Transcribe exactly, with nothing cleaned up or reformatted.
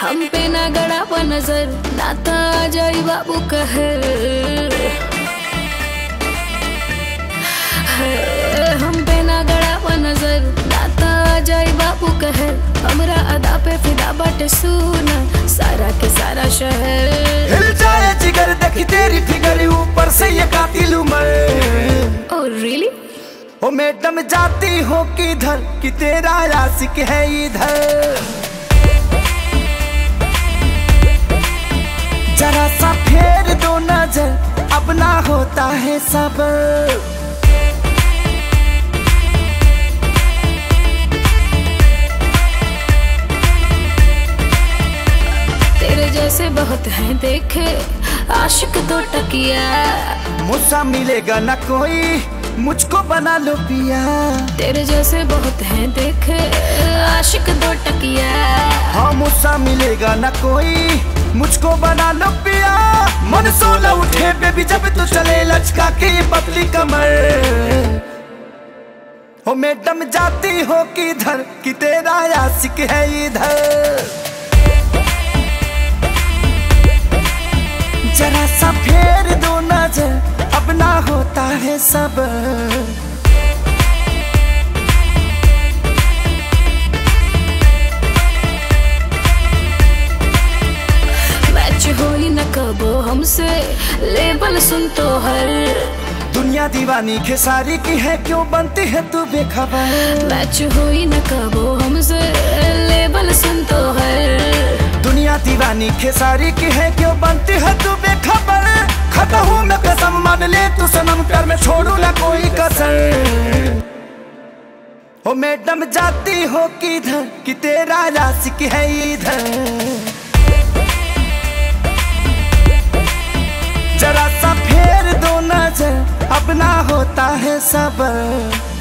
हम पे ना गड़ा हुआ नजर, नाता जाई बाबू कहर। हम पे ना गड़ा हुआ नजर, नाता जाई बाबू कहर। हमरा अदा पे फिदा बाटे सुना सारा के सारा शहर। हिल जाए जिगर देखी तेरी फिगर, ऊपर से ये कातिल उमर। Oh really? ओ मैडम जाती हो किधर कि तेरा आशिक है इधर। जरा सा फेर दो नजर, अब ना होता है सबर। तेरे जैसे बहुत हैं देखे आशिक दो टकिया। मुझसा मिलेगा ना कोई, मुझको बना लो पिया। तेरे जैसे बहुत हैं देखे आशिक दो टकिया। हाँ मुझसा मिलेगा ना कोई, मुझको बना लो पिया। मन सोला उठे बेबी जब तू चले लचका के ये पतली कमर। हो मैडम जाती हो किधर कि तेरा आशिक है इधर। जरा सा फेर दो नजर, अब ना होता है सबर। मैच हो ही न कबो हमसे, लेबल सुन तो हर। दुनिया दीवानी खेसारी की है, क्यों बनती है तू बेखबर। मैच हो ही न कबो हमसे, लेबल सुन तो हर। दुनिया दीवानी खेसारी की है, क्यों बनती है तू बेखबर। खाता हूँ मैं कसम मान ले तू सनम, कर मैं छोड़ू ना कोई कसर। ओ मैडम जाती हो किधर कि तेरा आशिक है इधर। जरा सा फेर दो नजर, अब ना होता है सबर।